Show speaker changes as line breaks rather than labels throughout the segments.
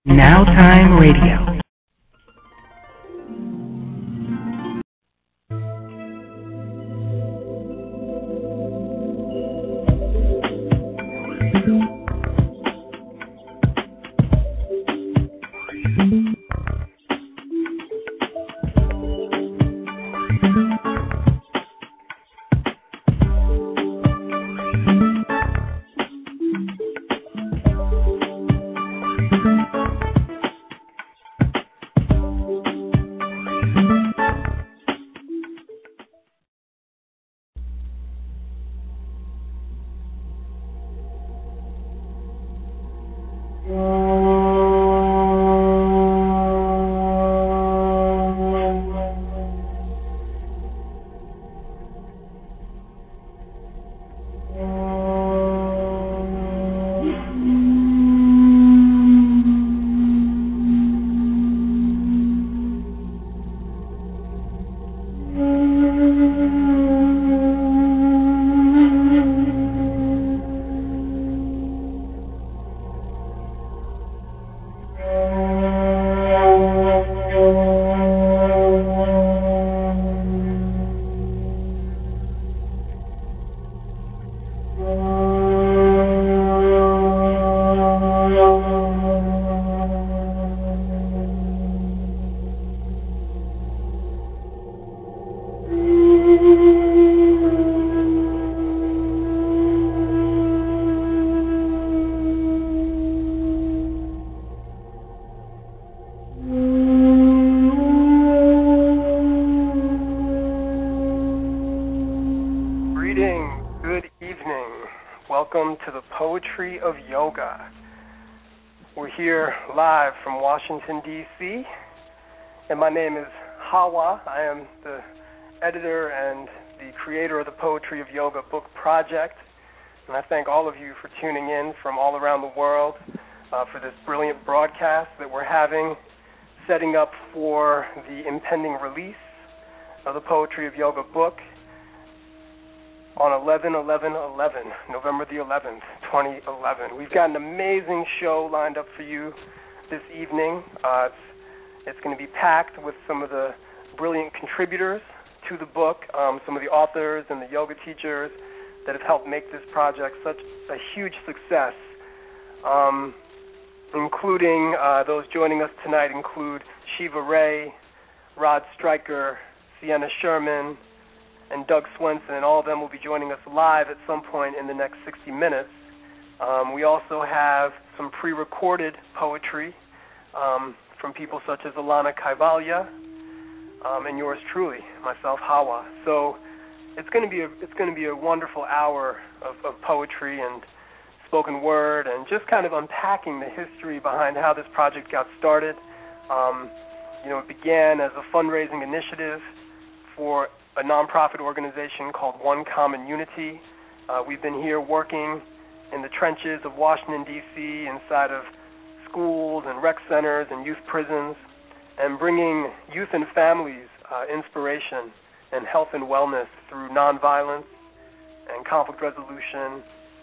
Now Time Radio.
Welcome to the Poetry of Yoga. We're here live from Washington, D.C., and my name is Hawa. I am the editor and the creator of the Poetry of Yoga book project, and I thank all of you for tuning in from all around the world for this brilliant broadcast that we're having, setting up for the impending release of the Poetry of Yoga book on 11/11/11, November the 11th, 2011. We've got an amazing show lined up for you this evening. It's going to be packed with some of the brilliant contributors to the book, some of the authors and the yoga teachers that have helped make this project such a huge success, including those joining us tonight include Shiva Ray, Rod Stryker, Sienna Sherman, and Doug Swenson, and all of them will be joining us live at some point in the next 60 minutes. We also have some pre-recorded poetry from people such as Alana Kaivalya and yours truly, myself, Hawa. So it's going to be a wonderful hour of poetry and spoken word, and just kind of unpacking the history behind how this project got started. It began as a fundraising initiative for a nonprofit organization called One Common Unity. We've been here working in the trenches of Washington, D.C., inside of schools and rec centers and youth prisons, and bringing youth and families inspiration and health and wellness through nonviolence and conflict resolution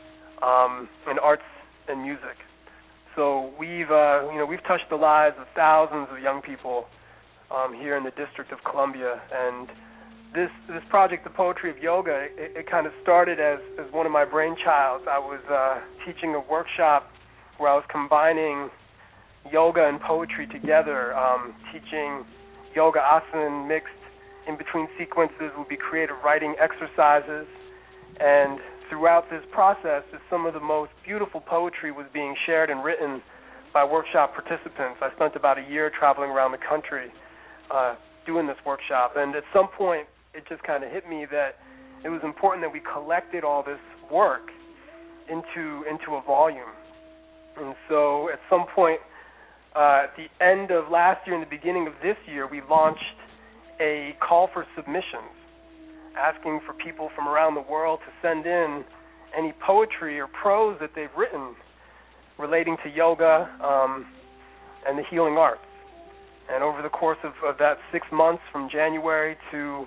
and arts and music. So we've touched the lives of thousands of young people here in the District of Columbia, and this project, the Poetry of Yoga, it kind of started as one of my brainchilds. I was teaching a workshop where I was combining yoga and poetry together, teaching yoga asana mixed in between sequences would be creative writing exercises, and throughout this process, some of the most beautiful poetry was being shared and written by workshop participants. I spent about a year traveling around the country doing this workshop, and at some point, it just kind of hit me that it was important that we collected all this work into a volume. And so at some point, at the end of last year and the beginning of this year, we launched a call for submissions, asking for people from around the world to send in any poetry or prose that they've written relating to yoga and the healing arts. And over the course of that 6 months, from January to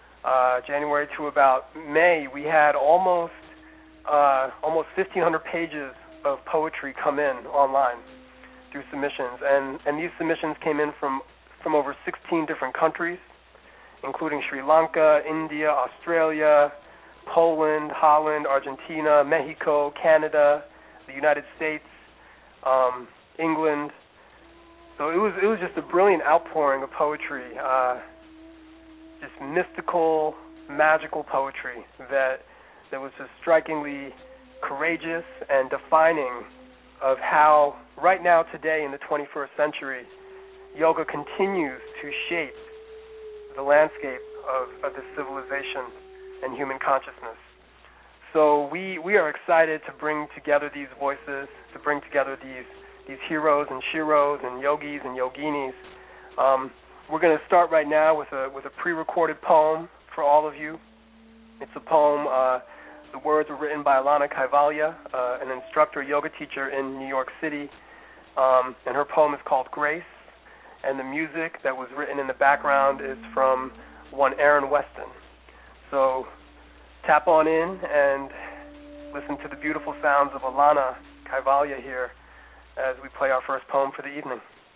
about May, we had almost 1,500 pages of poetry come in online. through submissions, and these submissions came in from over 16 different countries, including Sri Lanka, India, Australia, Poland, Holland, Argentina, Mexico, Canada, the United States, England. So it was just a brilliant outpouring of poetry, just mystical, magical poetry that was just strikingly courageous and defining of how right now today in the 21st century, yoga continues to shape the landscape of this civilization and human consciousness. So we are excited to bring together these voices, to bring together these heroes and shiros and yogis and yoginis. We're going to start right now with a pre-recorded poem for all of you. It's a poem. The words were written by Alana Kaivalya, an instructor, yoga teacher in New York City, and her poem is called Grace. And the music that was written in the background is from one Aaron Weston. So tap on in and listen to the beautiful sounds of Alana Kaivalya here as we play our first poem for the evening.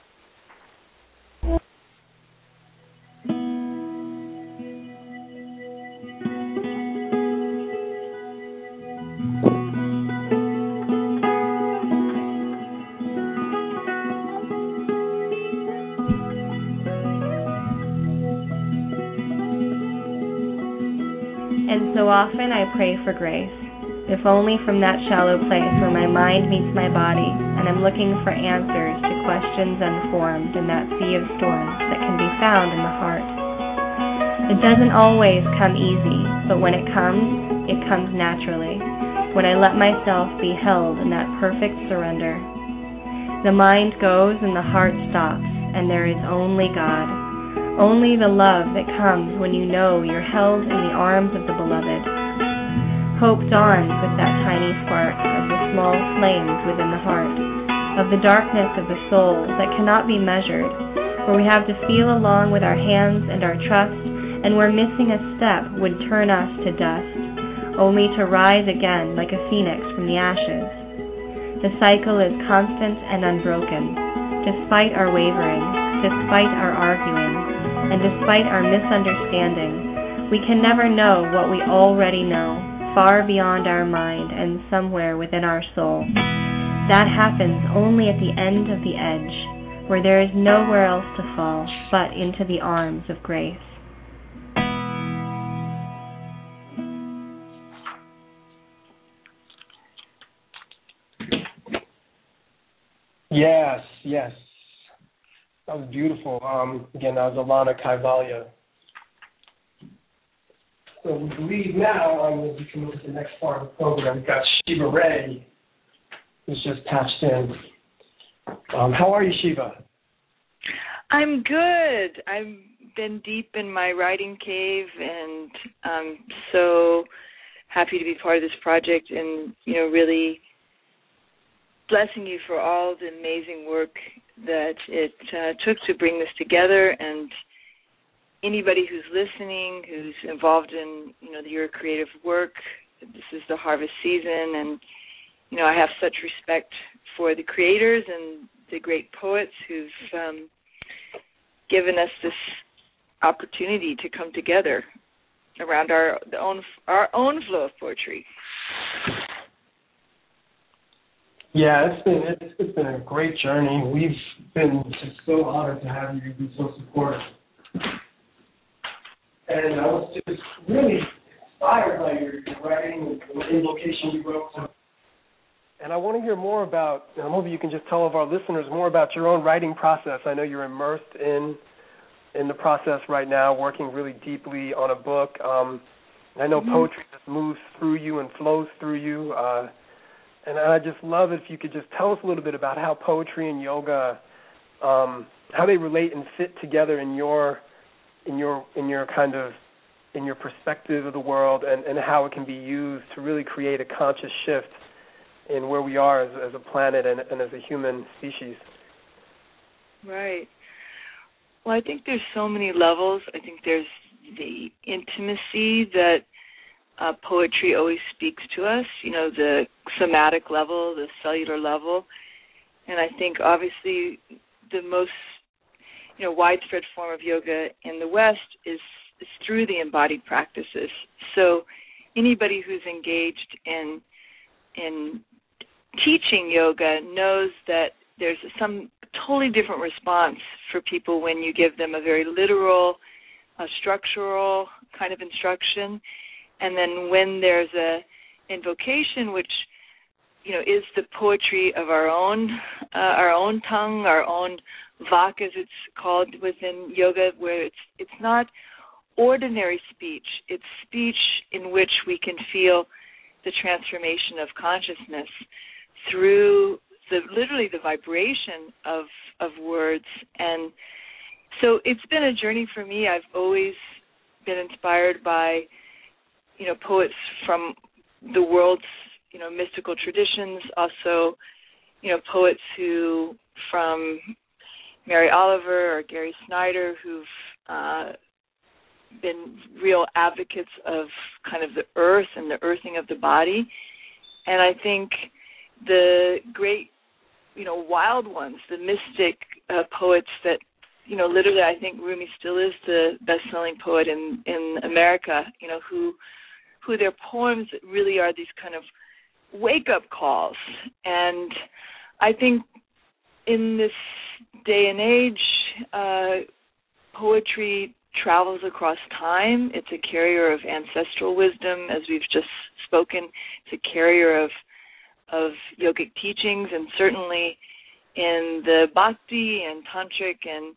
And so often I pray for grace, if only from that shallow place where my mind meets my body, and I'm looking for answers to questions unformed in that sea of storms that can be found in the heart. It doesn't always come easy, but when it comes naturally, when I let myself be held in that perfect surrender. The mind goes and the heart stops, and there is only God. Only the love that comes when you know you're held in the arms of the beloved. Hope dawns with that tiny spark of the small flames within the heart, of the darkness of the soul that cannot be measured, where we have to feel along with our hands and our trust, and where missing a step would turn us to dust, only to rise again like a phoenix from the ashes. The cycle is constant and unbroken, despite our wavering, despite our arguing, and despite our misunderstanding. We can never know what we already know, far beyond our mind and somewhere within our soul. That happens only at the end of the edge, where there is nowhere else to fall but into the arms of grace.
Yes. That was beautiful. Again, that was Alana Kaivalya. So we believe now, as we can look at the next part of the program, we've got Shiva Ray, who's just patched in. How are you, Shiva?
I'm good. I've been deep in my writing cave, and I'm so happy to be part of this project and, really blessing you for all the amazing work that it took to bring this together, and anybody who's listening, who's involved in, your creative work. This is the harvest season, and, I have such respect for the creators and the great poets who've given us this opportunity to come together around our own flow of poetry.
Yeah, it's been a great journey. We've been just so honored to have you. You've been so supportive. And I was just really inspired by your writing and the invocation you wrote. And I want to hear more about, maybe you can just tell of our listeners more about your own writing process. I know you're immersed in the process right now, working really deeply on a book. I know poetry just moves through you and flows through you. And I just love if you could just tell us a little bit about how poetry and yoga, how they relate and fit together in your perspective of the world, and how it can be used to really create a conscious shift in where we are as a planet and as a human species.
Right. Well, I think there's so many levels. I think there's the intimacy that poetry always speaks to us, the somatic level, the cellular level. And I think obviously the most widespread form of yoga in the West is through the embodied practices. So anybody who's engaged in teaching yoga knows that there's some totally different response for people when you give them a very literal, structural kind of instruction, and then when there's a invocation, which is the poetry of our own tongue, our own vak, as it's called within yoga, where it's not ordinary speech. It's speech in which we can feel the transformation of consciousness through literally the vibration of words. And so it's been a journey for me. I've always been inspired by, poets from the world's, mystical traditions, also, poets who from Mary Oliver or Gary Snyder who've been real advocates of kind of the earth and the earthing of the body. And I think the great, wild ones, the mystic poets that, literally I think Rumi still is the best-selling poet in America, who their poems really are these kind of wake-up calls. And I think in this day and age, poetry travels across time. It's a carrier of ancestral wisdom, as we've just spoken. It's a carrier of yogic teachings, and certainly in the bhakti and tantric and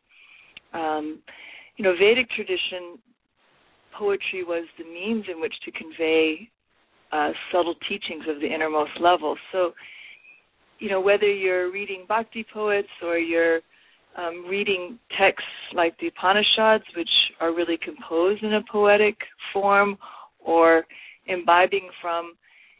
Vedic tradition, poetry was the means in which to convey subtle teachings of the innermost level. So, whether you're reading bhakti poets or you're reading texts like the Upanishads, which are really composed in a poetic form, or imbibing from,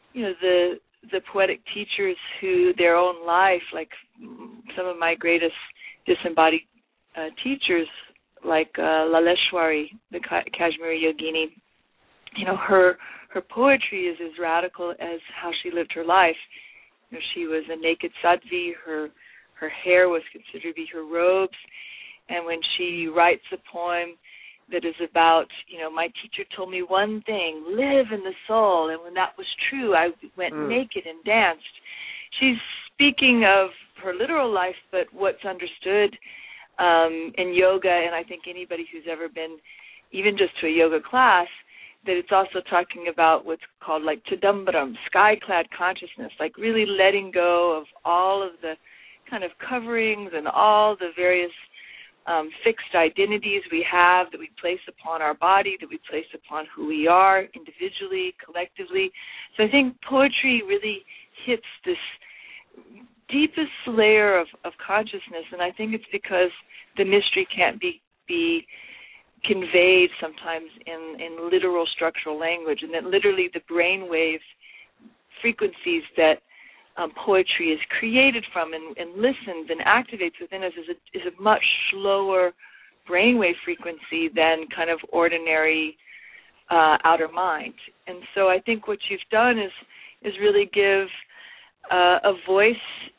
the poetic teachers who their own life, like some of my greatest disembodied teachers, like Laleshwari, the Kashmiri yogini, her poetry is as radical as how she lived her life. She was a naked sadhvi. Her hair was considered to be her robes. And when she writes a poem that is about, my teacher told me one thing, live in the soul. And when that was true, I went naked and danced. She's speaking of her literal life, but what's understood in yoga, and I think anybody who's ever been even just to a yoga class, that it's also talking about what's called like Chidambaram, sky-clad consciousness, like really letting go of all of the kind of coverings and all the various fixed identities we have that we place upon our body, that we place upon who we are individually, collectively. So I think poetry really hits this deepest layer of consciousness, and I think it's because the mystery can't be conveyed sometimes in literal structural language, and that literally the brainwave frequencies that poetry is created from and listens and activates within us is a much slower brainwave frequency than kind of ordinary outer mind. And so I think what you've done is really give a voice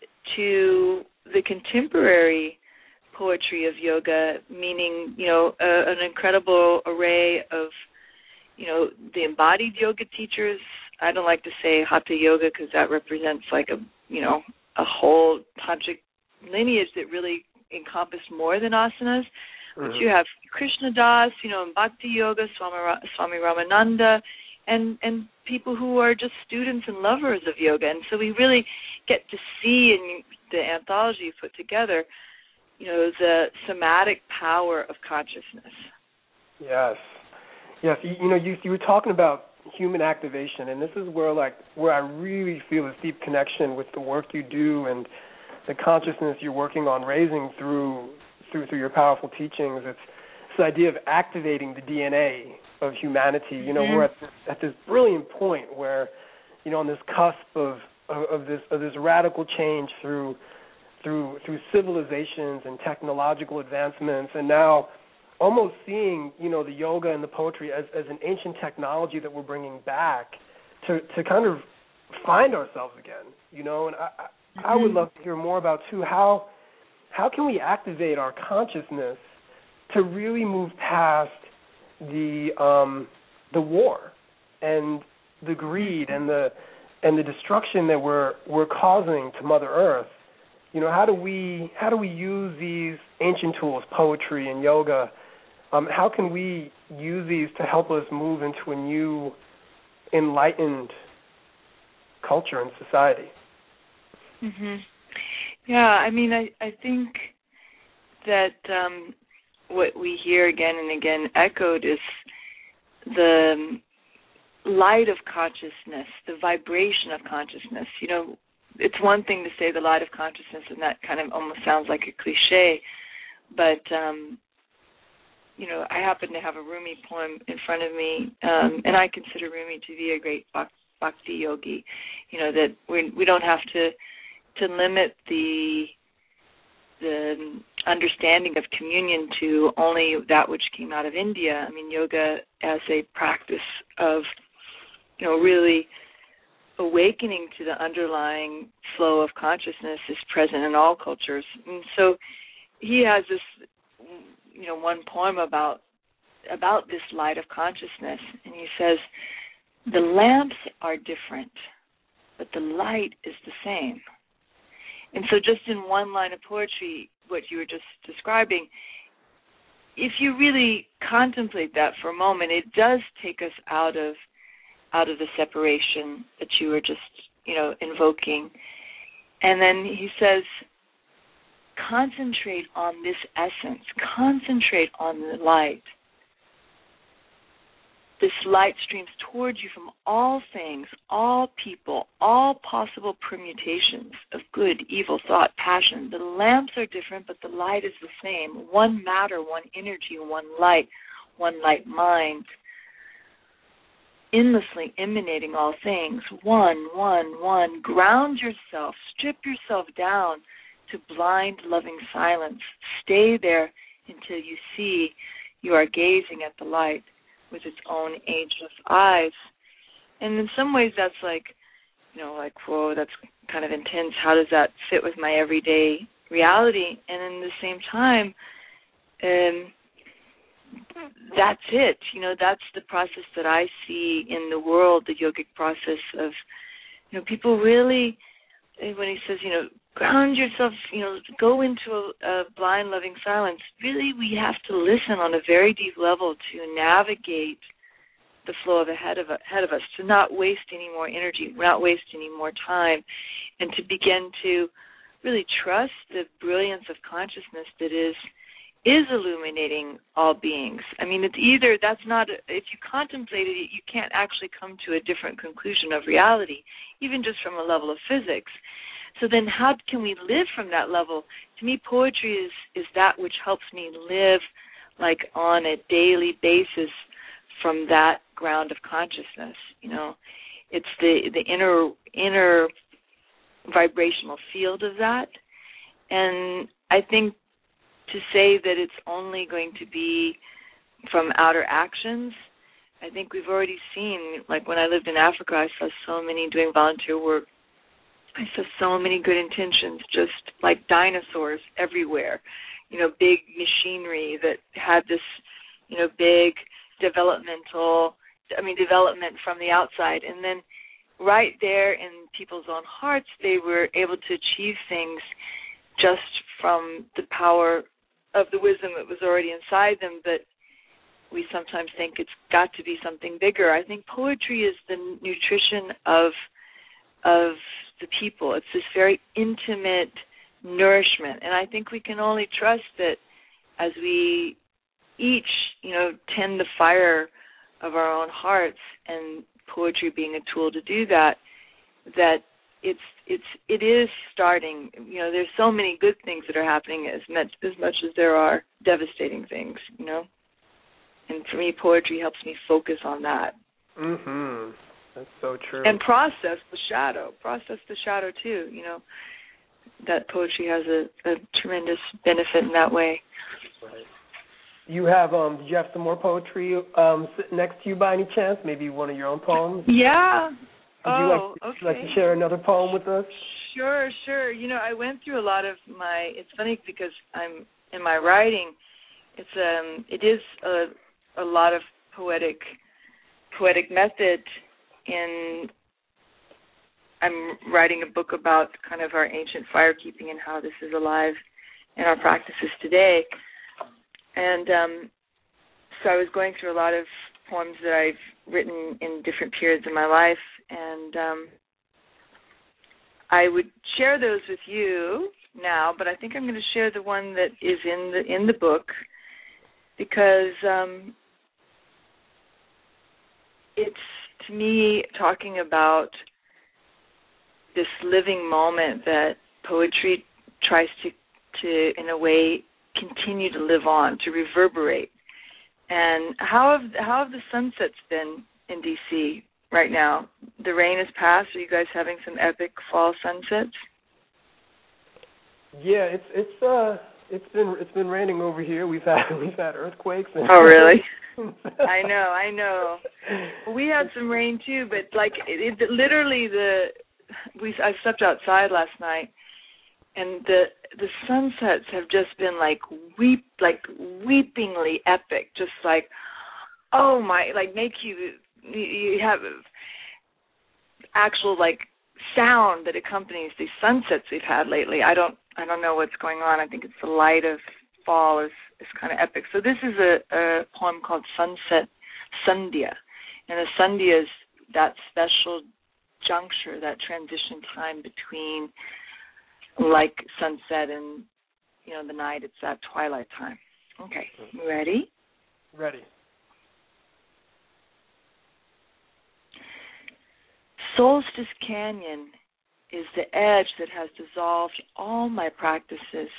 to the contemporary poetry of yoga, meaning, an incredible array of, the embodied yoga teachers. I don't like to say Hatha Yoga because that represents like a whole tantric lineage that really encompassed more than asanas. But you have Krishna Das, in Bhakti Yoga, Swami Ramananda, and people who are just students and lovers of yoga. And so we really get to see in the anthology you put together, the somatic power of consciousness.
Yes. You were talking about human activation, and this is where I really feel this deep connection with the work you do and the consciousness you're working on raising through your powerful teachings. It's this idea of activating the DNA of humanity. We're at this brilliant point where, on this cusp of this radical change through civilizations and technological advancements, and now almost seeing, the yoga and the poetry as an ancient technology that we're bringing back to kind of find ourselves again, and I would love to hear more about too. How can we activate our consciousness to really move past the war and the greed and the destruction that we're causing to Mother Earth? You know, how do we use these ancient tools, poetry and yoga? How can we use these to help us move into a new, enlightened culture and society?
Yeah, I mean, I think that what we hear again and again echoed is the light of consciousness, the vibration of consciousness. You know, it's one thing to say the light of consciousness, and that kind of almost sounds like a cliche, but you know, I happen to have a Rumi poem in front of me, and I consider Rumi to be a great bhakti yogi. You know, that we don't have to limit the understanding of communion to only that which came out of India. I mean, yoga as a practice of, you know, really awakening to the underlying flow of consciousness is present in all cultures. And so he has this, you know, one poem about this light of consciousness, and he says, the lamps are different, but the light is the same. And so just in one line of poetry, what you were just describing, if you really contemplate that for a moment, it does take us out of the separation that you were just, you know, invoking. And then he says, concentrate on this essence, concentrate on the light. This light streams towards you from all things, all people, all possible permutations of good, evil, thought, passion. The lamps are different, but the light is the same. One matter, one energy, one light mind, endlessly emanating all things. One. Ground yourself, strip yourself down to blind, loving silence. Stay there until you see you are gazing at the light with its own ageless eyes. And in some ways that's like, you know, like, whoa, that's kind of intense. How does that fit with my everyday reality? And in the same time, that's it. You know, that's the process that I see in the world, the yogic process of, you know, people really, when he says, you know, ground yourself, you know, go into a blind, loving silence. Really, we have to listen on a very deep level to navigate the flow of ahead of us, to not waste any more energy, not waste any more time, and to begin to really trust the brilliance of consciousness that is illuminating all beings. I mean, it's either, that's not, if you contemplated it, you can't actually come to a different conclusion of reality, even just from a level of physics. So then how can we live from that level? To me, poetry is that which helps me live like on a daily basis from that ground of consciousness. You know, it's the inner vibrational field of that. And I think to say that it's only going to be from outer actions, I think we've already seen, like when I lived in Africa, I saw so many doing volunteer work. I saw so many good intentions, just like dinosaurs everywhere, you know, big machinery that had this, you know, big development from the outside. And then right there in people's own hearts, they were able to achieve things just from the power of the wisdom that was already inside them. But we sometimes think it's got to be something bigger. I think poetry is the nutrition of the people. It's this very intimate nourishment. And I think we can only trust that as we each, you know, tend the fire of our own hearts, and poetry being a tool to do that, that it is starting. You know, there's so many good things that are happening as much as there are devastating things, you know. And for me, poetry helps me focus on that.
Mhm. That's so true.
And process the shadow too, you know. That poetry has a tremendous benefit in that way.
Right. You have did you have some more poetry sitting next to you by any chance? Maybe one of your own poems?
Yeah.
Would you like to share another poem with us?
Sure. You know, I went through a lot of it's funny because I'm in my writing, it is a lot of poetic method, and I'm writing a book about kind of our ancient firekeeping and how this is alive in our practices today. And so I was going through a lot of poems that I've written in different periods of my life, and I would share those with you now, but I think I'm going to share the one that is in the book, because it's, to me, talking about this living moment that poetry tries to in a way continue to live on, to reverberate. And how have the sunsets been in D.C. right now? The rain has passed. Are you guys having some epic fall sunsets?
Yeah, it's been raining over here. We've had earthquakes.
Oh, really? I know. We had some rain too, but like literally I slept outside last night, and the sunsets have just been like weepingly epic, just like, oh my, like make you have actual like sound that accompanies these sunsets we've had lately. I don't know what's going on. I think it's the light of fall is kind of epic. So this is a poem called Sunset Sandhya, and a Sandhya is that special juncture, that transition time between like sunset and, you know, the night. It's that twilight time. Okay, ready?
Ready.
Solstice Canyon is the edge that has dissolved all my practices.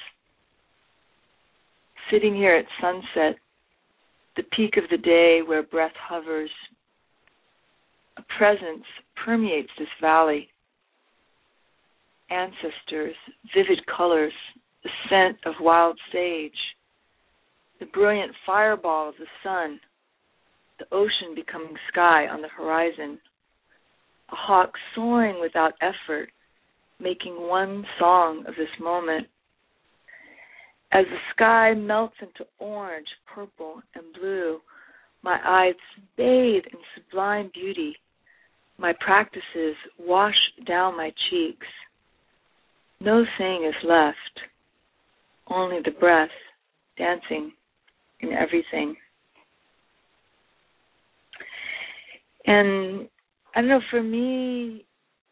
Sitting here at sunset, the peak of the day where breath hovers, a presence permeates this valley. Ancestors, vivid colors, the scent of wild sage, the brilliant fireball of the sun, the ocean becoming sky on the horizon, a hawk soaring without effort, making one song of this moment. As the sky melts into orange, purple, and blue, my eyes bathe in sublime beauty. My practices wash down my cheeks. No thing is left, only the breath dancing in everything. And I don't know, for me,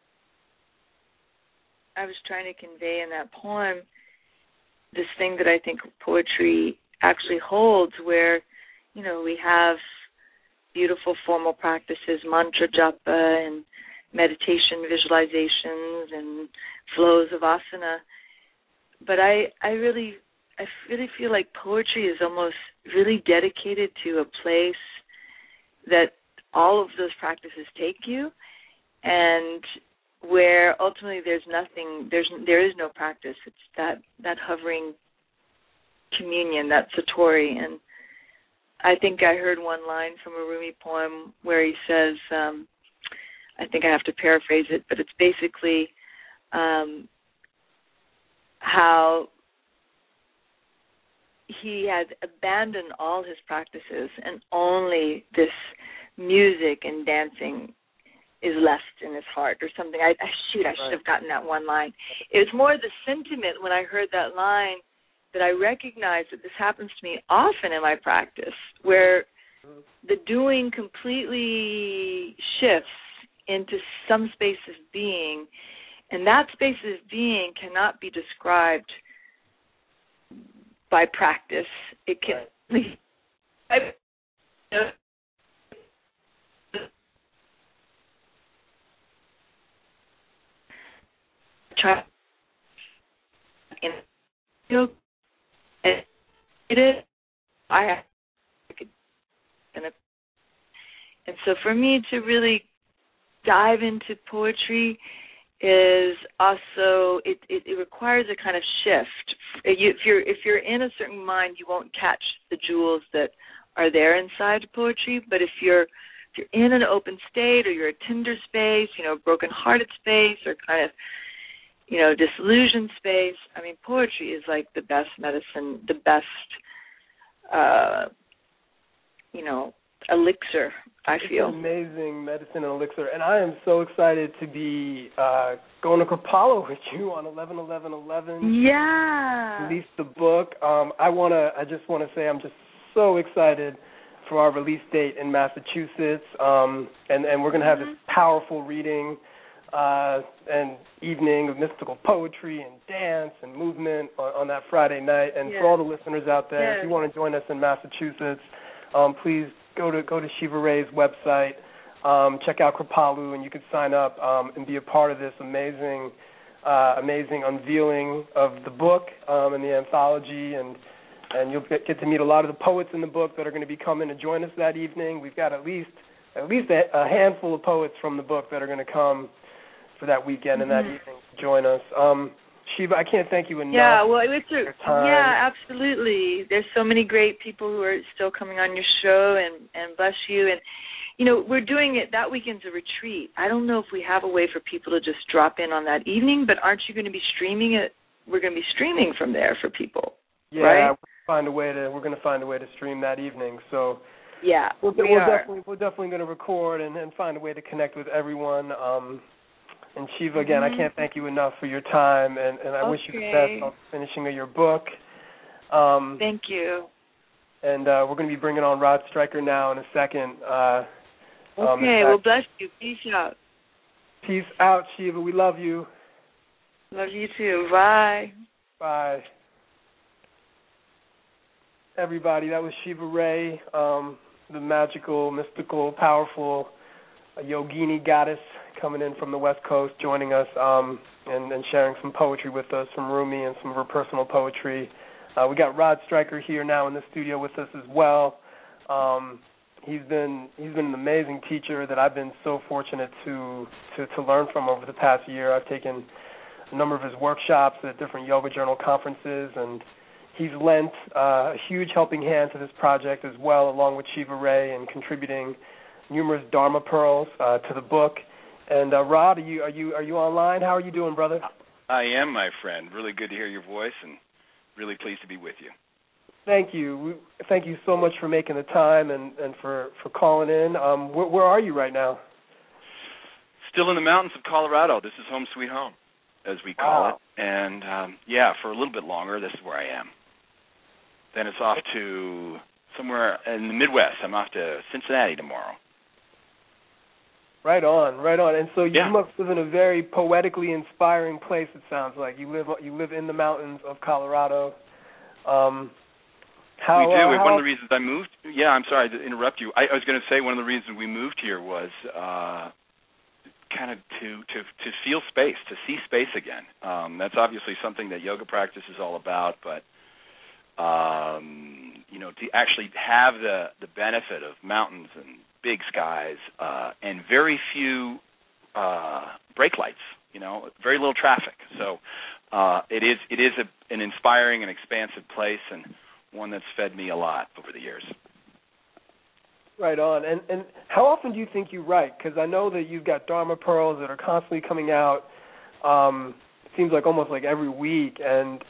I was trying to convey in that poem this thing that I think poetry actually holds, where, you know, we have beautiful formal practices, mantra japa and meditation visualizations and flows of asana. But I really feel like poetry is almost really dedicated to a place that all of those practices take you, and where ultimately there is no practice. It's that hovering communion, that satori. And I think I heard one line from a Rumi poem where he says, I think I have to paraphrase it, but it's basically how he had abandoned all his practices and only this music and dancing is left in his heart or something. I should have gotten that one line. It was more the sentiment when I heard that line that I recognized that this happens to me often in my practice, where the doing completely shifts into some space of being, and that space of being cannot be described by practice. It can try and feel it is. And so for me to really dive into poetry is also it requires a kind of shift. If you're in a certain mind, you won't catch the jewels that are there inside poetry. But if you're in an open state, or you're a tender space, broken-hearted space, or kind of disillusioned space. I mean, poetry is like the best medicine, the best, elixir, I feel.
It's an amazing medicine and elixir. And I am so excited to be going to Kripalu with you on 11/11/11.
Yeah.
Release the book. I just want to say I'm just so excited for our release date in Massachusetts. And we're going to have this powerful reading and evening of mystical poetry and dance and movement on that Friday night. And for all the listeners out there, if you want to join us in Massachusetts, please go to Shiva Ray's website, check out Kripalu, and you can sign up and be a part of this amazing unveiling of the book and the anthology, and you'll get to meet a lot of the poets in the book that are going to be coming to join us that evening. We've got at least a handful of poets from the book that are going to come for that weekend and that evening to join us. Shiva, I can't thank you enough.
Yeah, well, yeah, absolutely. There's so many great people who are still coming on your show, and bless you. And, we're doing it, that weekend's a retreat. I don't know if we have a way for people to just drop in on that evening, but aren't you going to be streaming it? We're going to be streaming from there for people, right?
We're going to find a way to stream that evening. So
yeah,
we're definitely going to record and find a way to connect with everyone. And Shiva, again, I can't thank you enough for your time, and I wish you the best on the finishing of your book.
Thank you.
And we're going to be bringing on Rod Stryker now in a second.
Well, bless you. Peace out.
Peace out, Shiva. We love you.
Love you too. Bye.
Bye. Everybody, that was Shiva Ray, the magical, mystical, powerful yogini goddess coming in from the West Coast, joining us and sharing some poetry with us from Rumi and some of her personal poetry. We got Rod Stryker here now in the studio with us as well. He's been an amazing teacher that I've been so fortunate to learn from over the past year. I've taken a number of his workshops at different Yoga Journal conferences, and he's lent a huge helping hand to this project as well, along with Shiva Ray, and contributing numerous Dharma pearls to the book. And Rod, are you online? How are you doing, brother?
I am, my friend. Really good to hear your voice, and really pleased to be with you.
Thank you. Thank you so much for making the time and for calling in. Where are you right now?
Still in the mountains of Colorado. This is home sweet home, as we call it. And, for a little bit longer, this is where I am. Then it's off to somewhere in the Midwest. I'm off to Cincinnati tomorrow.
Right on. And so you must live in a very poetically inspiring place, it sounds like. You live in the mountains of Colorado.
We do. One of the reasons I moved, I'm sorry to interrupt you. I was going to say one of the reasons we moved here was kind of to feel space, to see space again. That's obviously something that yoga practice is all about, but to actually have the benefit of mountains and big skies and very few brake lights, very little traffic. So it is an inspiring and expansive place, and one that's fed me a lot over the years.
Right on. And how often do you think you write? Because I know that you've got Dharma pearls that are constantly coming out. It seems like almost like every week. And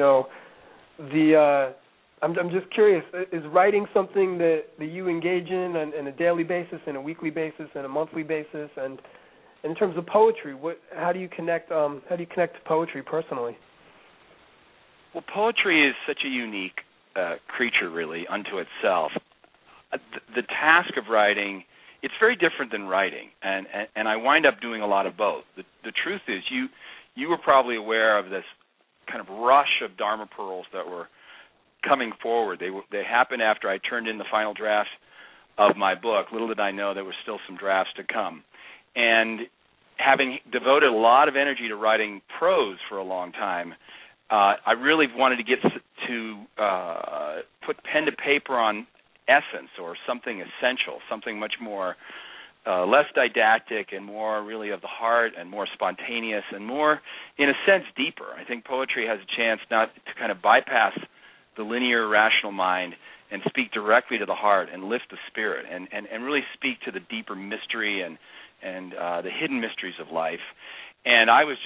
I'm just curious, is writing something that you engage in a daily basis, and a weekly basis, and a monthly basis? And in terms of poetry, how do you connect to poetry personally?
Well, poetry is such a unique creature, really, unto itself. The task of writing, it's very different than writing, and I wind up doing a lot of both. The truth is, you were probably aware of this kind of rush of Dharma pearls that were coming forward. They happened after I turned in the final draft of my book. Little did I know there were still some drafts to come. And having devoted a lot of energy to writing prose for a long time, I really wanted to get to put pen to paper on essence, or something essential, something much more less didactic and more really of the heart and more spontaneous and more, in a sense, deeper. I think poetry has a chance not to kind of bypass the linear rational mind and speak directly to the heart and lift the spirit and really speak to the deeper mystery and the hidden mysteries of life. And I was just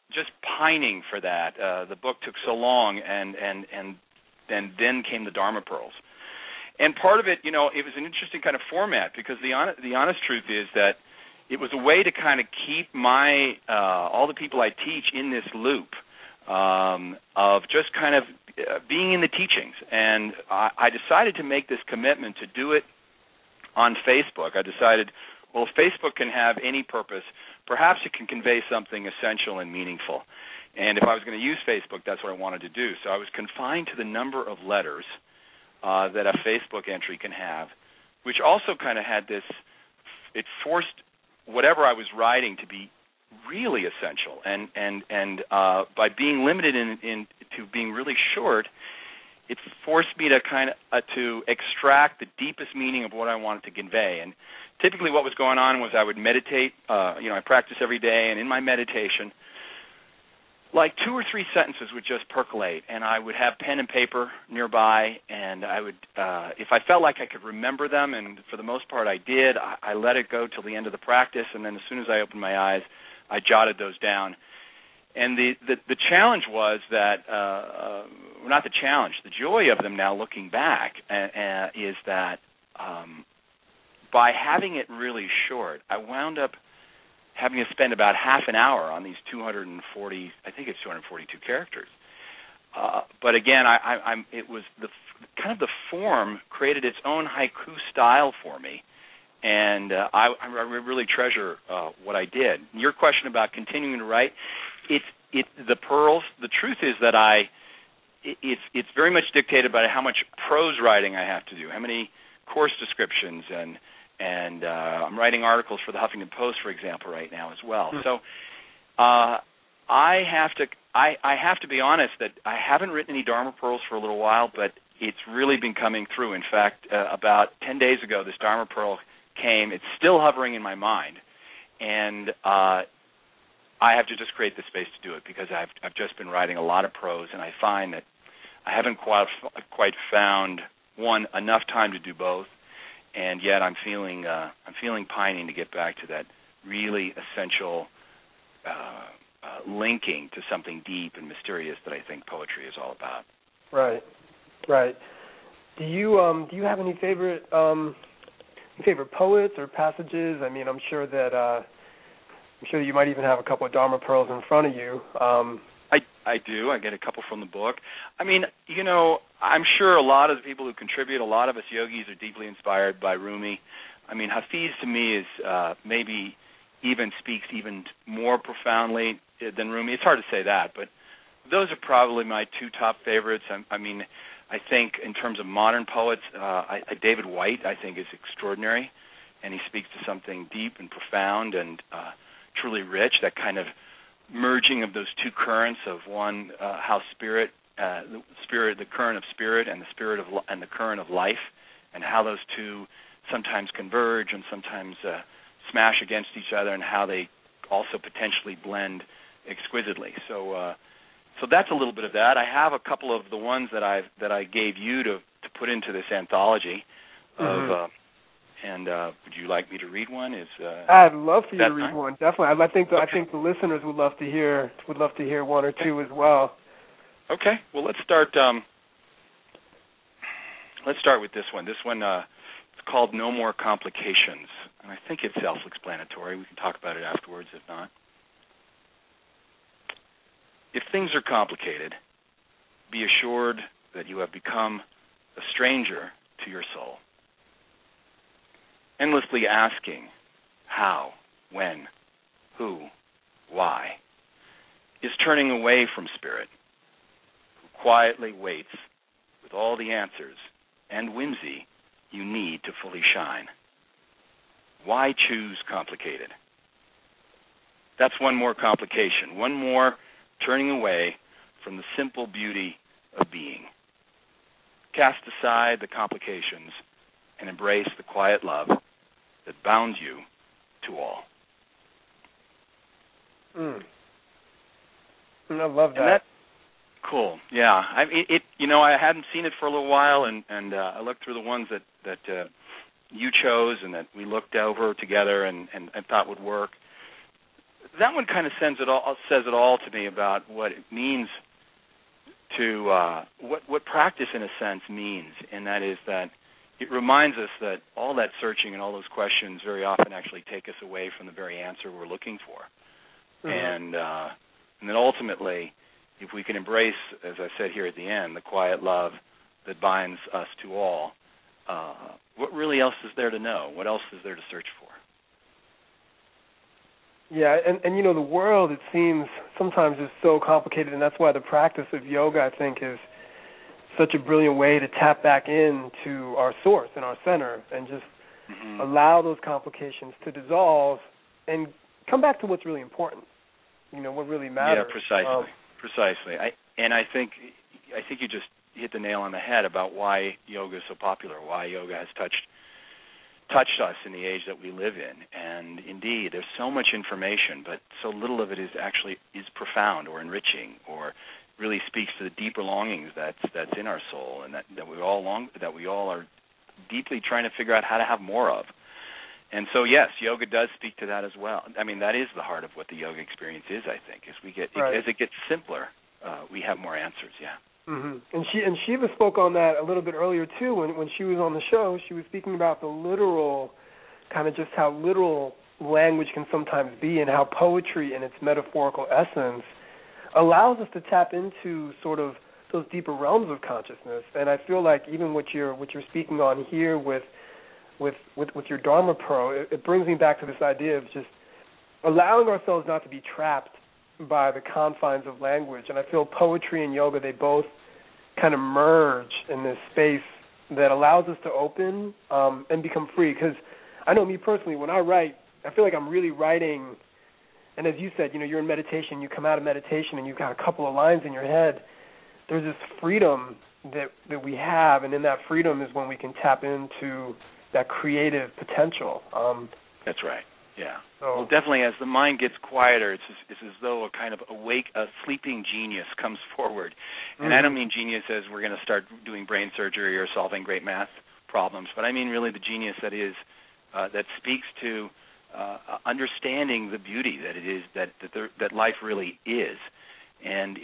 just pining for that. The book took so long, and then came the Dharma Pearls. And part of it, it was an interesting kind of format, because the honest truth is that it was a way to kind of keep my all the people I teach in this loop of just kind of being in the teachings. And I decided to make this commitment to do it on Facebook. I decided, well, if Facebook can have any purpose, perhaps it can convey something essential and meaningful. And if I was going to use Facebook, that's what I wanted to do. So I was confined to the number of letters that a Facebook entry can have, which also kind of had this, it forced whatever I was writing to be really essential. And by being limited to being really short, it forced me to kind of to extract the deepest meaning of what I wanted to convey. And typically what was going on was I would meditate. I practice every day, and in my meditation, like 2 or 3 sentences would just percolate, and I would have pen and paper nearby, and I would, if I felt like I could remember them, and for the most part I did, I let it go till the end of the practice, and then as soon as I opened my eyes, I jotted those down. And the challenge was that, not the challenge, the joy of them now looking back is that by having it really short, I wound up having to spend about half an hour on these 240, I think it's 242 characters. But again, it was kind of the form created its own haiku style for me, and I really treasure what I did. Your question about continuing to write, the pearls. The truth is that it's very much dictated by how much prose writing I have to do, how many course descriptions, and I'm writing articles for the Huffington Post, for example, right now as well. So I have to be honest that I haven't written any Dharma Pearls for a little while, but it's really been coming through. In fact, about 10 days ago, this Dharma Pearl came. It's still hovering in my mind, and I have to just create the space to do it, because I've just been writing a lot of prose, and I find that I haven't quite found enough time to do both. And yet I'm feeling pining to get back to that really essential linking to something deep and mysterious that I think poetry is all about.
Right. Do you have any favorite poets or passages? I mean, I'm sure you might even have a couple of Dharma Pearls in front of you.
I do. I get a couple from the book. I mean, I'm sure a lot of the people who contribute, a lot of us yogis are deeply inspired by Rumi. I mean, Hafiz to me is maybe speaks even more profoundly than Rumi. It's hard to say that, but those are probably my 2 top favorites. I mean, I think in terms of modern poets, David Whyte, I think, is extraordinary, and he speaks to something deep and profound and truly rich, that kind of merging of those 2 currents of one, how the current of spirit and the current of life, and how those 2 sometimes converge and sometimes smash against each other, and how they also potentially blend exquisitely. So that's a little bit of that. I have a couple of the ones that I gave you to put into this anthology of. And would you like me to read one?
I'd love for you to read one. Definitely. I think the listeners would love to hear 1 or 2 as well.
Okay. Well, let's start. Let's start with this one. This one it's called "No More Complications," and I think it's self-explanatory. We can talk about it afterwards, if not. If things are complicated, be assured that you have become a stranger to your soul. Endlessly asking how, when, who, why, is turning away from spirit, who quietly waits with all the answers and whimsy you need to fully shine. Why choose complicated? That's one more complication, one more turning away from the simple beauty of being. Cast aside the complications and embrace the quiet love that bounds you to all.
I love that.
Cool. Yeah. I hadn't seen it for a little while, and I looked through the ones that you chose and that we looked over together and thought would work. that one kind of says it all to me about what it means to what practice in a sense means, and that is that it reminds us that all that searching and all those questions very often actually take us away from the very answer we're looking for. Mm-hmm. And then ultimately, if we can embrace, as I said here at the end, the quiet love that binds us to all, what really else is there to know? What else is there to search for?
Yeah, and you know, the world, it seems, sometimes is so complicated, and that's why the practice of yoga, I think, is such a brilliant way to tap back into our source and our center and just allow those complications to dissolve and come back to what's really important, you know, what really matters.
Yeah, precisely. I think you just hit the nail on the head about why yoga is so popular, why yoga has touched us in the age that we live in. And indeed, there's so much information, but so little of it is profound or enriching or really speaks to the deeper longings that's in our soul and that we all are deeply trying to figure out how to have more of. And so, yes, yoga does speak to that as well. I mean, that is the heart of what the yoga experience is, I think. As it gets simpler, we have more answers, yeah.
Mm-hmm. And Shiva spoke on that a little bit earlier, too, when she was on the show. She was speaking about the literal, kind of just how literal language can sometimes be and how poetry in its metaphorical essence allows us to tap into sort of those deeper realms of consciousness. And I feel like even what you're speaking on here with your Dharma Pro, it brings me back to this idea of just allowing ourselves not to be trapped by the confines of language. And I feel poetry and yoga, they both kind of merge in this space that allows us to open and become free. Because I know me personally, when I write, I feel like I'm really writing, and as you said, you know, you're in meditation, you come out of meditation and you've got a couple of lines in your head. There's this freedom that we have, and in that freedom is when we can tap into that creative potential.
That's right. Yeah. Well, definitely, as the mind gets quieter, it's as though a kind of a sleeping genius comes forward. And I don't mean genius as we're going to start doing brain surgery or solving great math problems, but I mean really the genius that speaks to understanding the beauty that it is that life really is, and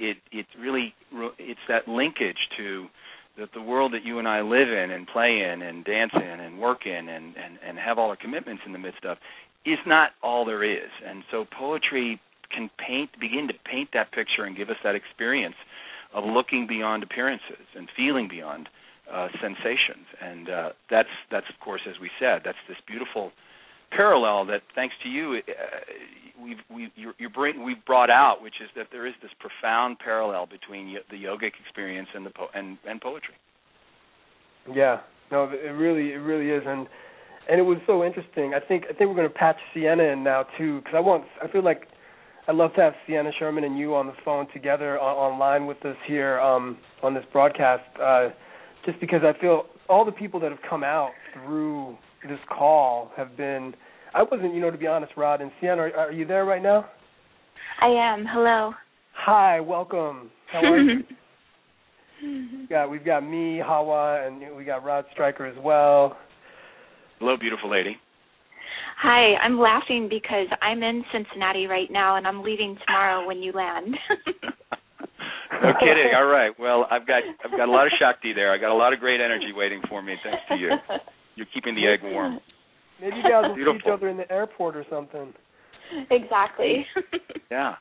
it's that linkage to that the world that you and I live in and play in and dance in and work in and have all our commitments in the midst of is not all there is. And so poetry can begin to paint that picture and give us that experience of looking beyond appearances and feeling beyond sensations. And that's of course, as we said, that's this beautiful parallel that, thanks to you, we've brought out, which is that there is this profound parallel between the yogic experience and and poetry. Yeah, no, it really is, and it was so interesting. I think we're going to patch Sienna in now too, because I feel like I'd love to have Sienna Sherman and you on the phone together online with us here on this broadcast, just because I feel all the people that have come out through this call have been, I wasn't, to be honest, Rod and Sienna, are you there right now?
I am. Hello.
Hi, welcome. How are you? We've got me, Hawa, and we got Rod Stryker as well. Hello, beautiful lady.
Hi, I'm laughing because I'm in Cincinnati right now, and I'm leaving tomorrow when you land.
No kidding. All right. Well, I've got a lot of Shakti there. I got a lot of great energy waiting for me, thanks to you. You're keeping the egg warm.
Maybe you guys will see each other in the airport or something.
Exactly.
Yeah.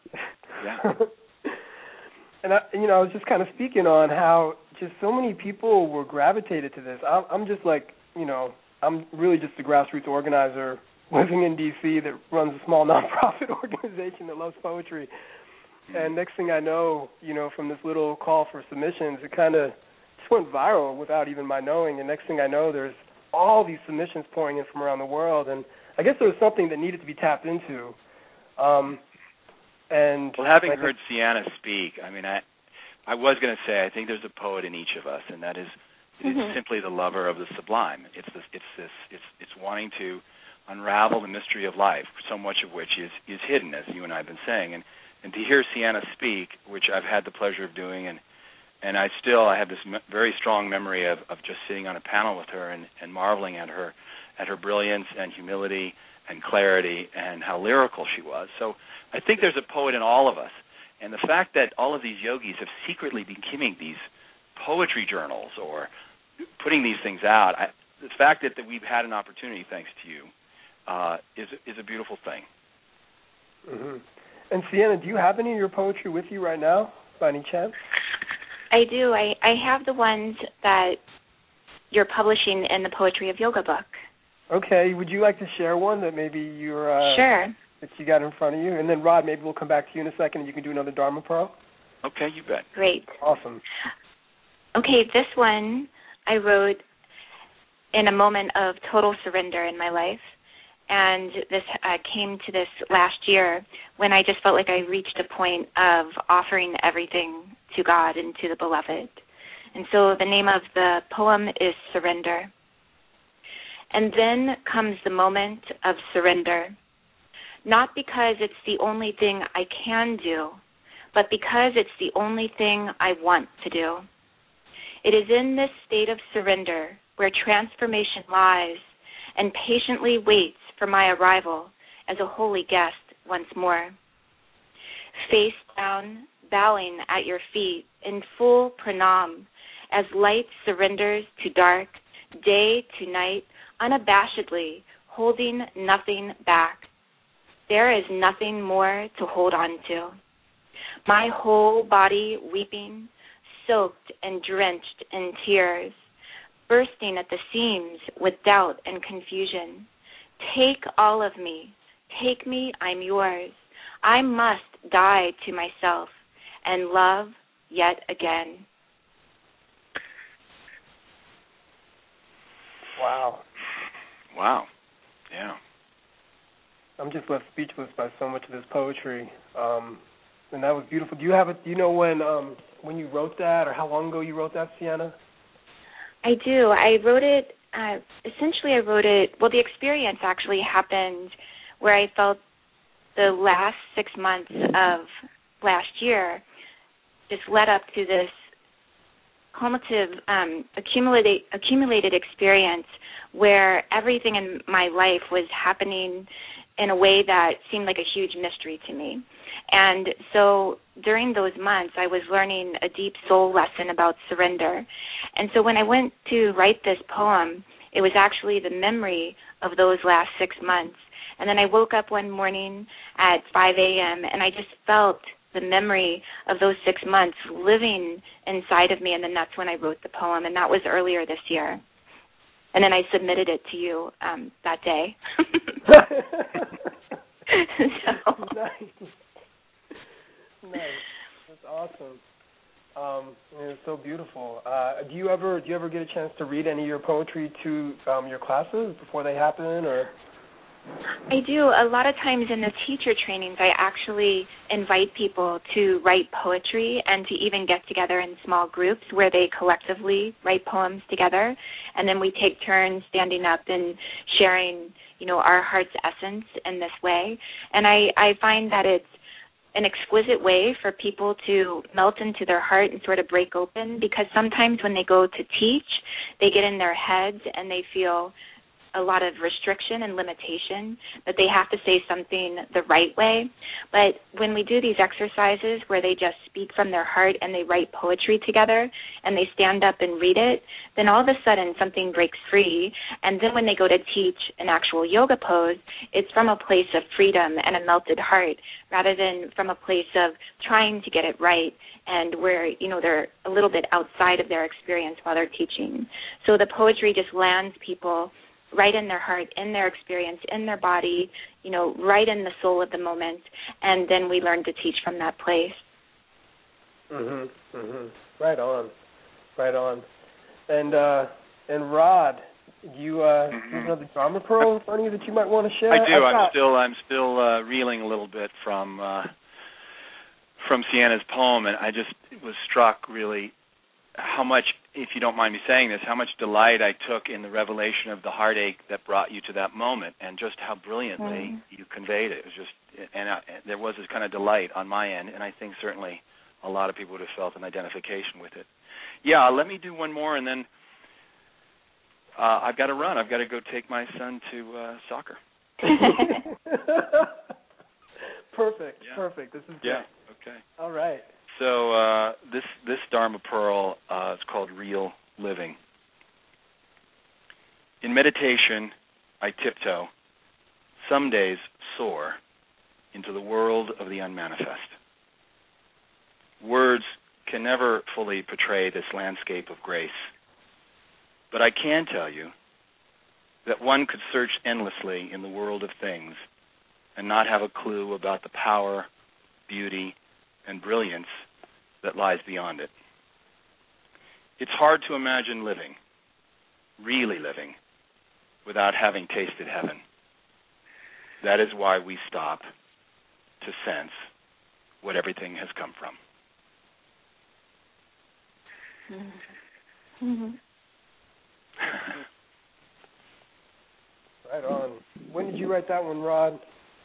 And I was just kind of speaking on how just so many people were gravitated to this. I'm just like, I'm really just a grassroots organizer living in D.C. that runs a small nonprofit organization that loves poetry. And next thing I know, from this little call for submissions, it kind of just went viral without even my knowing. And next thing I know, there's all these submissions pouring in from around the world. And I guess there was something that needed to be tapped into.
Having heard Sienna speak, I mean, I was going to say I think there's a poet in each of us, and that is simply the lover of the sublime. It's wanting to unravel the mystery of life, so much of which is hidden, as you and I have been saying. And to hear Sienna speak, which I've had the pleasure of doing, and I have this very strong memory of just sitting on a panel with her and marveling at her brilliance and humility and clarity and how lyrical she was. So I think there's a poet in all of us. And the fact that all of these yogis have secretly been keeping these poetry journals or putting these things out, the fact that we've had an opportunity, thanks to you, is a beautiful thing.
Mm-hmm. And Sienna, do you have any of your poetry with you right now, by any chance?
I do. I have the ones that you're publishing in the Poetry of Yoga book.
Okay. Would you like to share one that maybe you're
sure.
that you got in front of you? And then, Rod, maybe we'll come back to you in a second and you can do another Dharma Pro.
Okay, you bet.
Great.
Awesome.
Okay, this one I wrote in a moment of total surrender in my life. And this came to this last year when I just felt like I reached a point of offering everything to God and to the beloved. And so the name of the poem is Surrender. And then comes the moment of surrender, not because it's the only thing I can do, but because it's the only thing I want to do. It is in this state of surrender where transformation lies and patiently waits for my arrival as a holy guest once more. Face down, bowing at your feet in full pranam as light surrenders to dark, day to night, unabashedly, holding nothing back. There is nothing more to hold on to. My whole body weeping, soaked and drenched in tears, bursting at the seams with doubt and confusion. Take all of me. Take me, I'm yours. I must die to myself and love yet again.
Wow.
Wow. Yeah.
I'm just left speechless by so much of this poetry. And that was beautiful. Do you know when you wrote that or how long ago you wrote that, Sienna?
I do. I wrote it, the experience actually happened where I felt the last 6 months of last year just led up to this cumulative, accumulated experience where everything in my life was happening in a way that seemed like a huge mystery to me. And so during those months, I was learning a deep soul lesson about surrender. And so when I went to write this poem, it was actually the memory of those last 6 months. And then I woke up one morning at 5 a.m., and I just felt the memory of those 6 months living inside of me, and then that's when I wrote the poem, and that was earlier this year. And then I submitted it to you that day.
Nice. That's awesome. It's so beautiful. Do you ever get a chance to read any of your poetry to your classes before they happen, or?
I do. A lot of times in the teacher trainings, I actually invite people to write poetry and to even get together in small groups where they collectively write poems together, and then we take turns standing up and sharing, our heart's essence in this way. And I find that it's an exquisite way for people to melt into their heart and sort of break open, because sometimes when they go to teach, they get in their heads and they feel a lot of restriction and limitation, that they have to say something the right way. But when we do these exercises where they just speak from their heart and they write poetry together and they stand up and read it, then all of a sudden something breaks free. And then when they go to teach an actual yoga pose, it's from a place of freedom and a melted heart rather than from a place of trying to get it right and where, they're a little bit outside of their experience while they're teaching. So the poetry just lands people right in their heart, in their experience, in their body, right in the soul of the moment, and then we learn to teach from that place.
Right on. And Rod, do you have another Dharma Pro in front of you that you might want to share?
I do. I'm still reeling a little bit from Sienna's poem, and I just was struck really how much, if you don't mind me saying this, how much delight I took in the revelation of the heartache that brought you to that moment, and just how brilliantly you conveyed it. It was just, there was this kind of delight on my end, and I think certainly a lot of people would have felt an identification with it. Yeah, let me do one more, and then I've got to run. I've got to go take my son to soccer.
Perfect.
Yeah.
Perfect. This is great.
Yeah. Okay.
All right.
So this Dharma Pearl is called Real Living. In meditation, I tiptoe, some days soar, into the world of the unmanifest. Words can never fully portray this landscape of grace, but I can tell you that one could search endlessly in the world of things and not have a clue about the power, beauty, and brilliance that lies beyond it. It's hard to imagine living, really living, without having tasted heaven. That is why we stop to sense what everything has come from.
Right on. When did you write that one, Rod?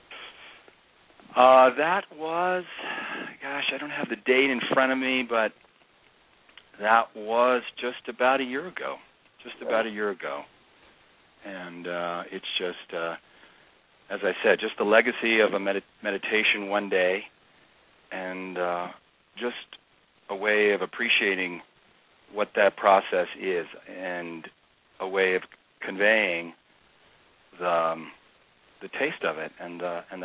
That was, I don't have the date in front of me, but that was just about a year ago. And it's just, as I said, just the legacy of a meditation one day, and just a way of appreciating what that process is, and a way of conveying the taste of it, and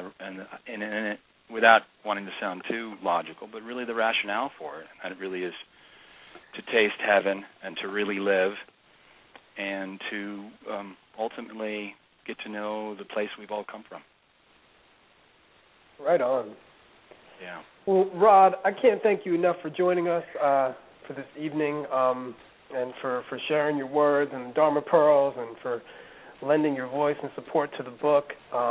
it, without wanting to sound too logical, but really the rationale for it. And it really is to taste heaven and to really live, and to ultimately get to know the place we've all come from.
Right on.
Yeah.
Well, Rod, I can't thank you enough for joining us for this evening, and for sharing your words and the Dharma Pearls, and for lending your voice and support to the book.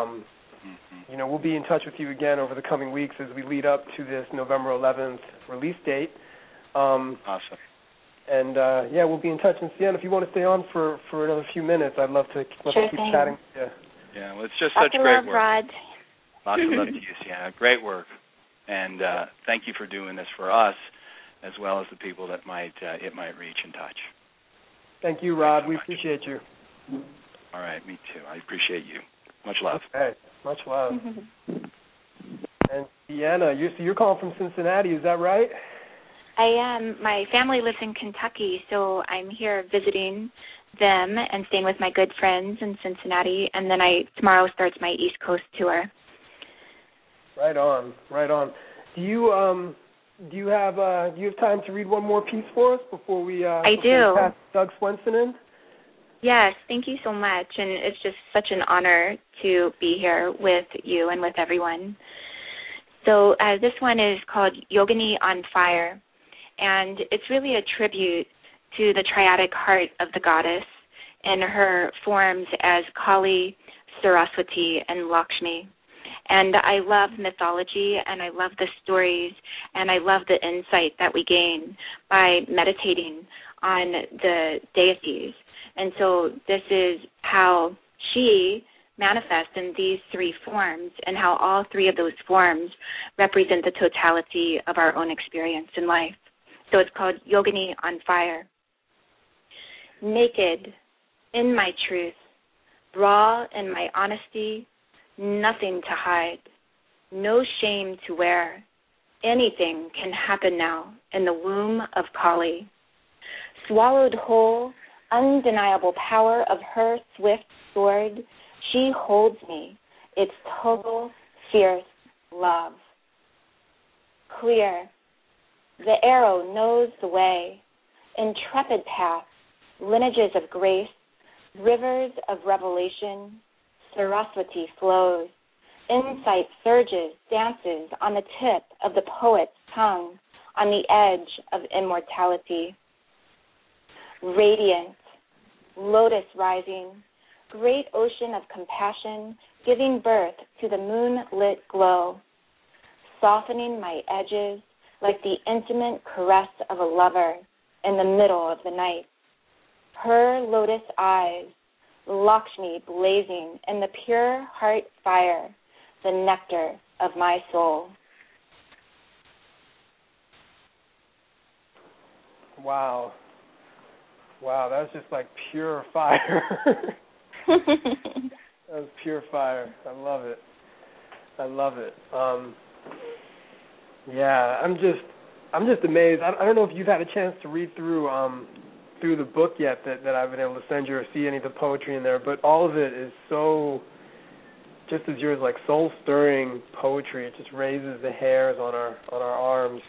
We'll be in touch with you again over the coming weeks as we lead up to this November 11th release date.
Awesome.
And, we'll be in touch. And, Sienna, if you want to stay on for another few minutes, I'd love to keep chatting with you.
Yeah, well, it's just such great work.
Rod.
Lots of love to you, Sienna. Great work. And thank you for doing this for us, as well as the people that it might reach and touch.
Thank you, Rod. We appreciate you.
All right, me too. I appreciate you. Much love.
Okay, much love. And Sienna, you're calling from Cincinnati, is that right?
I am. My family lives in Kentucky, so I'm here visiting them and staying with my good friends in Cincinnati, and then tomorrow starts my East Coast tour.
Right on. Do you have time to read one more piece for us before we pass Doug Swenson in?
Yes, thank you so much, and it's just such an honor to be here with you and with everyone. So this one is called Yogini on Fire, and it's really a tribute to the triadic heart of the goddess and her forms as Kali, Saraswati, and Lakshmi. And I love mythology, and I love the stories, and I love the insight that we gain by meditating on the deities. And so this is how she manifests in these three forms, and how all three of those forms represent the totality of our own experience in life. So it's called Yogini on Fire. Naked in my truth, raw in my honesty, nothing to hide, no shame to wear. Anything can happen now in the womb of Kali. Swallowed whole, undeniable power of her swift sword, she holds me, its total, fierce love. Clear, the arrow knows the way, intrepid path, lineages of grace, rivers of revelation, Saraswati flows, insight surges, dances on the tip of the poet's tongue, on the edge of immortality. Radiant, lotus rising, great ocean of compassion, giving birth to the moonlit glow, softening my edges like the intimate caress of a lover in the middle of the night. Her lotus eyes, Lakshmi blazing in the pure heart fire, the nectar of my soul.
Wow, that was just like pure fire. was pure fire. I love it. Yeah, I'm just amazed. I don't know if you've had a chance to read through the book yet that I've been able to send you or see any of the poetry in there, but all of it is so, just as yours, like soul-stirring poetry. It just raises the hairs on our arms.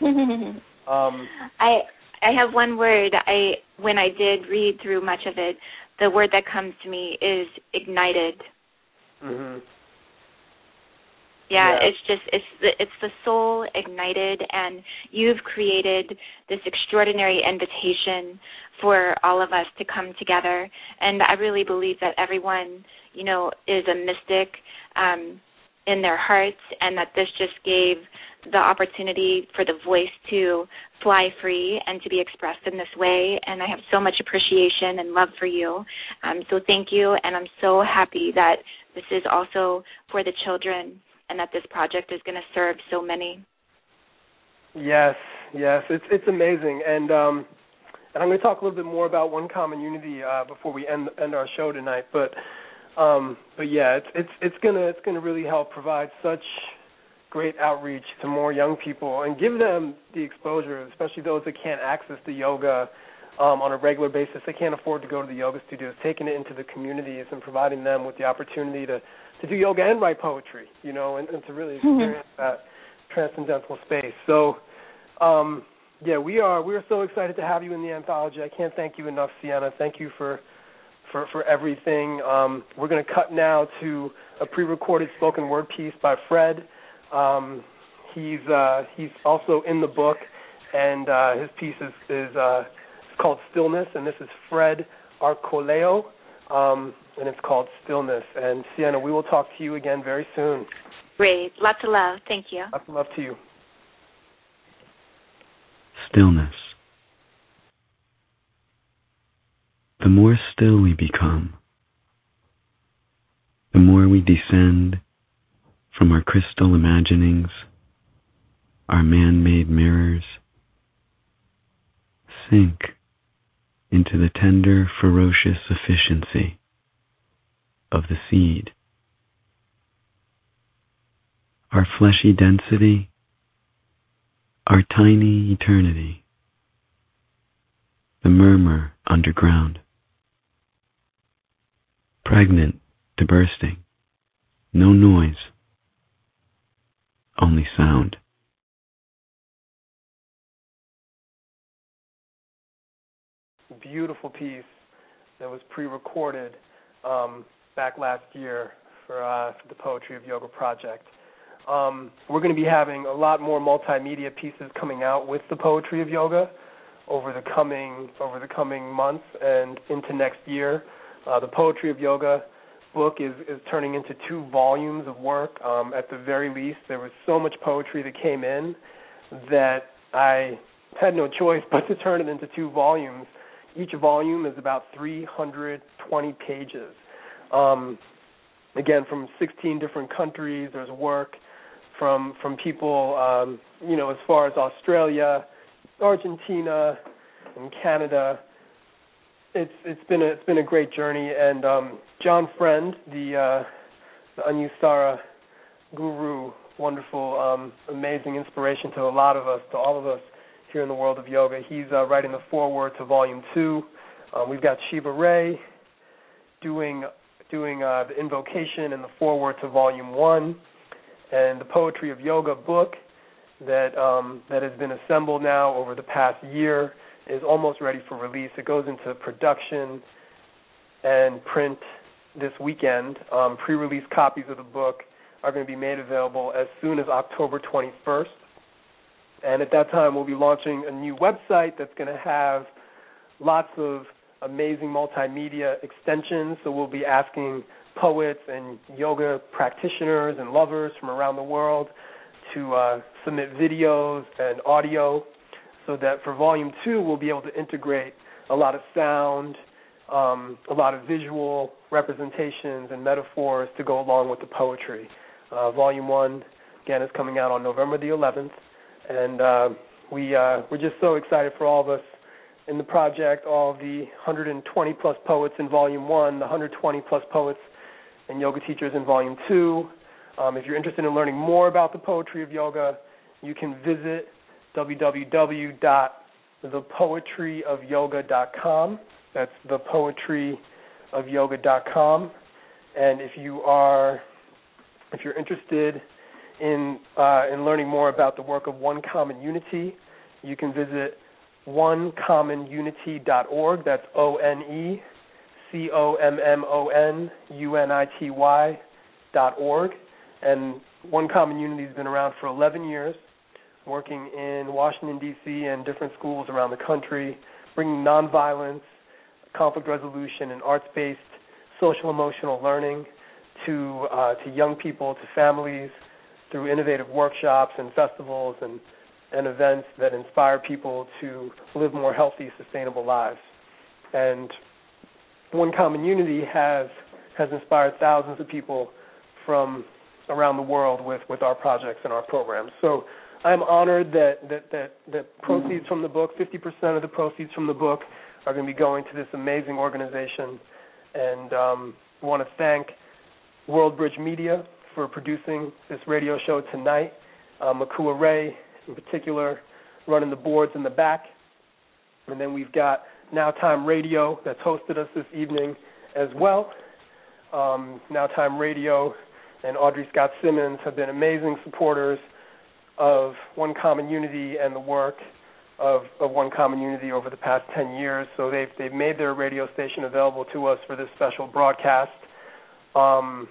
I have one word. When I did read through much of it, the word that comes to me is ignited.
Mhm.
Yeah, it's the soul ignited, and you've created this extraordinary invitation for all of us to come together. And I really believe that everyone, is a mystic in their hearts, and that this just gave the opportunity for the voice to fly free and to be expressed in this way. And I have so much appreciation and love for you. So thank you, and I'm so happy that this is also for the children and that this project is going to serve so many.
Yes, it's amazing, and I'm going to talk a little bit more about One Common Unity before we end our show tonight. But yeah, it's gonna really help provide such great outreach to more young people and give them the exposure, especially those that can't access the yoga on a regular basis. They can't afford to go to the yoga studios. Taking it into the communities and providing them with the opportunity to do yoga and write poetry, and to really experience that transcendental space. So, yeah, we are so excited to have you in the anthology. I can't thank you enough, Sienna. Thank you for everything. We're going to cut now to a pre-recorded spoken word piece by Fred. He's also in the book, and his piece is called Stillness, and this is Fred Arcoleo. And it's called Stillness. And Sienna, we will talk to you again very soon.
Great. Lots of love. Thank you.
Lots of love to you.
Stillness. The more still we become, the more we descend from our crystal imaginings, our man-made mirrors, sink into the tender, ferocious efficiency of the seed. Our fleshy density, our tiny eternity, the murmur underground, pregnant to bursting, no noise, only sound.
Beautiful piece that was pre-recorded back last year for the Poetry of Yoga project. We're going to be having a lot more multimedia pieces coming out with the Poetry of Yoga over the coming months and into next year. The Poetry of Yoga book is turning into 2 volumes of work. At the very least, there was so much poetry that came in that I had no choice but to turn it into 2 volumes. Each volume is about 320 pages. Again, from 16 different countries. There's work from people, as far as Australia, Argentina, and Canada. It's been a great journey. And John Friend, the Anusara guru, wonderful, amazing inspiration to all of us here in the world of yoga. He's writing the foreword to Volume 2. We've got Shiva Ray doing the invocation and the foreword to Volume 1, and the Poetry of Yoga book that has been assembled now over the past year is almost ready for release. It goes into production and print this weekend. Pre-release copies of the book are going to be made available as soon as October 21st. And at that time, we'll be launching a new website that's going to have lots of amazing multimedia extensions. So we'll be asking poets and yoga practitioners and lovers from around the world to submit videos and audio, so that for Volume 2, we'll be able to integrate a lot of sound, a lot of visual representations and metaphors to go along with the poetry. Volume 1, again, is coming out on November the 11th. And we're just so excited for all of us in the project, all of the 120-plus poets in Volume 1, the 120-plus poets and Yoga Teachers in Volume 2. If you're interested in learning more about the poetry of yoga, you can visit www.thepoetryofyoga.com. That's thepoetryofyoga.com. And if you're interested in learning more about the work of One Common Unity, you can visit onecommonunity.org. That's ONECOMMONUNITY.org. And One Common Unity has been around for 11 years, working in Washington, D.C. and different schools around the country, bringing nonviolence, conflict resolution, and arts-based social-emotional learning to young people, to families, through innovative workshops and festivals and events that inspire people to live more healthy, sustainable lives. And One Common Unity has inspired thousands of people from around the world with our projects and our programs. So I'm honored that proceeds from the book, 50% of the proceeds from the book, are going to be going to this amazing organization. And want to thank World Bridge Media for producing this radio show tonight. Makua Ray, in particular, running the boards in the back. And then we've got Now Time Radio that's hosted us this evening as well. Now Time Radio and Audrey Scott Simmons have been amazing supporters of One Common Unity and the work of One Common Unity over the past 10 years. So they've made their radio station available to us for this special broadcast on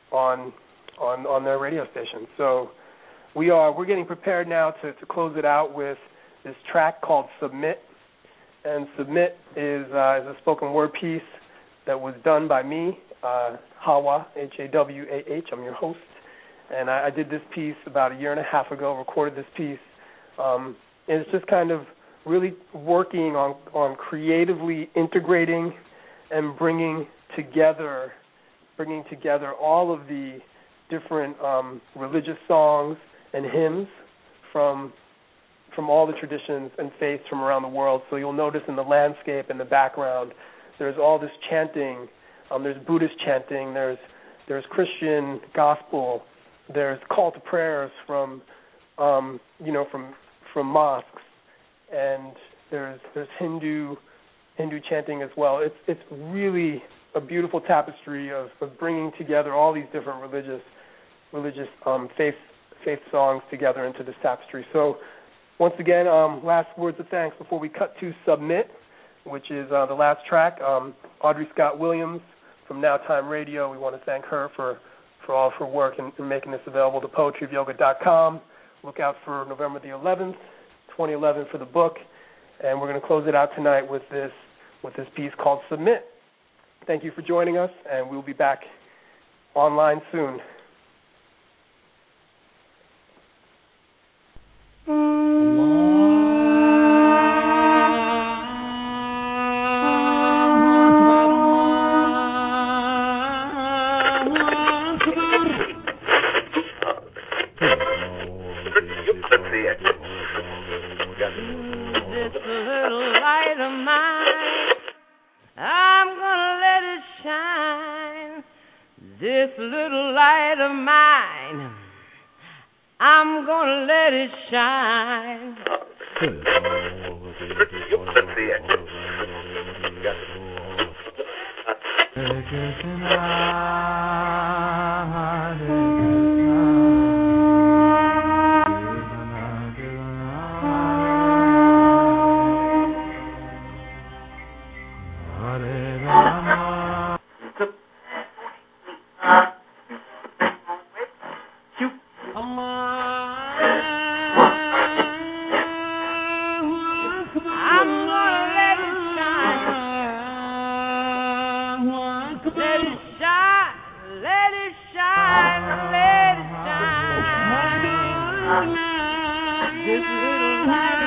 their radio station. So we're getting prepared now to close it out with this track called Submit. And Submit is a spoken word piece that was done by me, Hawah, Hawah. I'm your host. And I did this piece about a year and a half ago, recorded this piece. And it's just kind of really working on creatively integrating and bringing together all of the different religious songs and hymns from all the traditions and faiths from around the world. So you'll notice in the landscape, in the background, there's all this chanting. There's Buddhist chanting. There's Christian gospel. There's call to prayers from mosques, and there's Hindu chanting as well. It's really a beautiful tapestry of bringing together all these different religious faith songs together into this tapestry. So once again, last words of thanks before we cut to Submit, which is the last track. Audrey Scott Williams from Now Time Radio. We want to thank her for all of her work in making this available to poetryofyoga.com. Look out for November the 11th, 2011 for the book. And we're going to close it out tonight with this piece called Submit. Thank you for joining us, and we'll be back online soon.
This little light of mine, I'm gonna let it shine. This little light